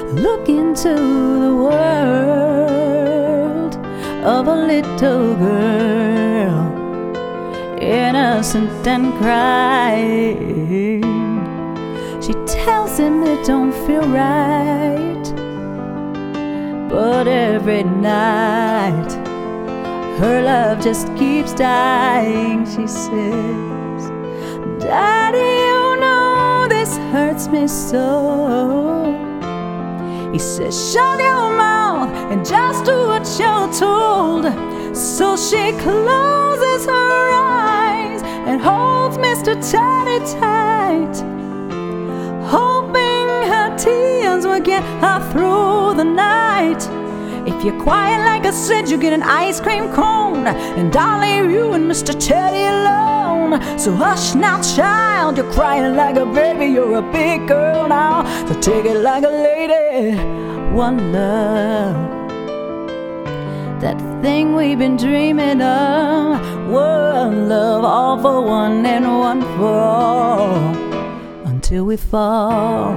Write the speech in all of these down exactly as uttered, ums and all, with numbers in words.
Look into the world of a little girl, innocent and crying. She tells him it don't feel right, but every night her love just keeps dying. She says, Daddy, you know this hurts me so. He says, shut your mouth and just do what you're told. So she closes her eyes and holds Mister Teddy tight, hoping her tears will get her through the night. If you're quiet, like I said, you get an ice cream cone, and I'll leave you and Mister Teddy alone. So hush now, child, you're crying like a baby, you're a big girl now, so take it like a lady. One love, that thing we've been dreaming of. One love, all for one and one for all, until we fall.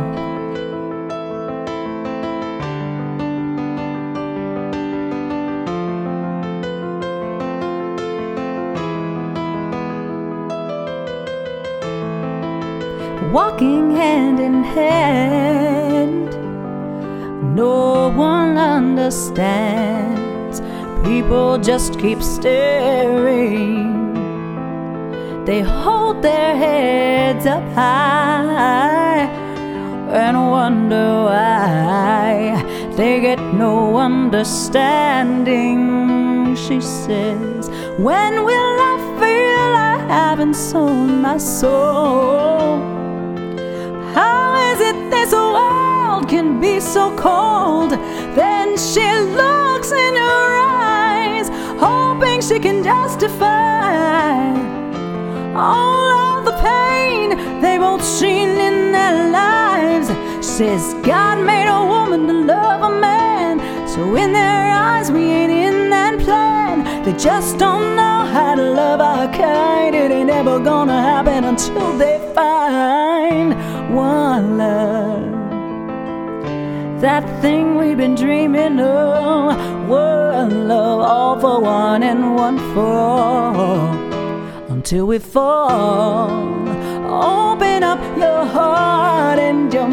Walking hand in hand, no one understands. People just keep staring. They hold their heads up high and wonder why they get no understanding. She says, when will I feel I haven't sold my soul? How is it this world can be so cold? Then she looks in her eyes, hoping she can justify all of the pain they've both seen in their lives. She says, God made a woman to love a man, so in their eyes we ain't in that plan. They just don't know how to love our kind. It ain't ever gonna happen until they find one love, that thing we've been dreaming of. One love, all for one and one for all, until we fall. Open up your heart and your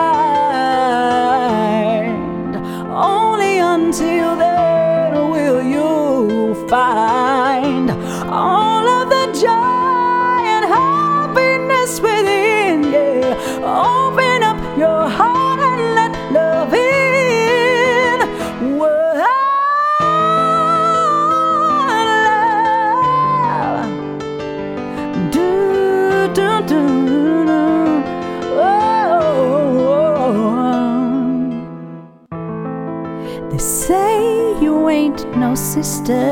mind. Only until then will you find all of the joy and happiness within. Yeah, open up your heart and let love in. One love. Do do do do. They say you ain't no sister.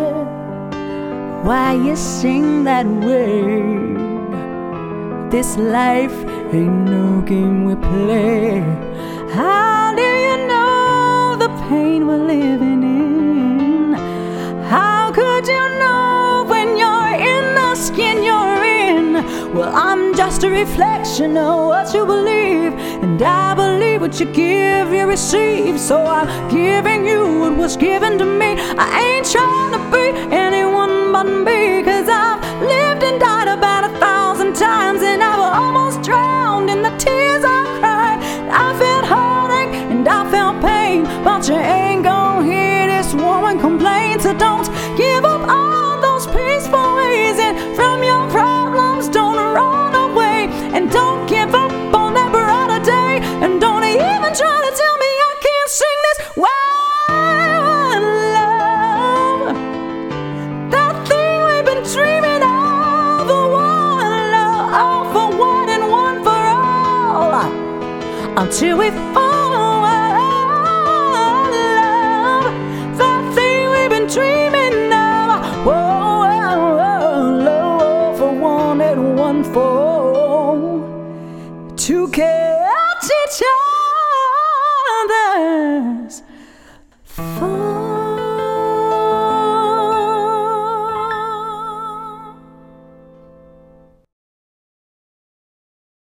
Why you sing that way? This life ain't no game we play. How do you know the pain we're living in? How could you know when you're in the skin you're in? Well, I'm just a reflection of what you believe, and I believe what you give, you receive. So I'm giving you what was given to me. I ain't trying to be anyone but me, 'cause I've lived and died about a thousand times, and I've almost drowned in the tears I cried. I felt heartache and I felt pain, but you ain't gonna hear this woman complain. So don't give up all those peaceful ways, and from your problems don't run away, and don't give up on that brighter day, and don't even try to tell me I can't sing this. One love, that thing we've been dreaming of. One love, all for one and one for all, until we fall. Love, that thing we've been dreaming of. Whoa, love for one and one for all, to catch each other's fall.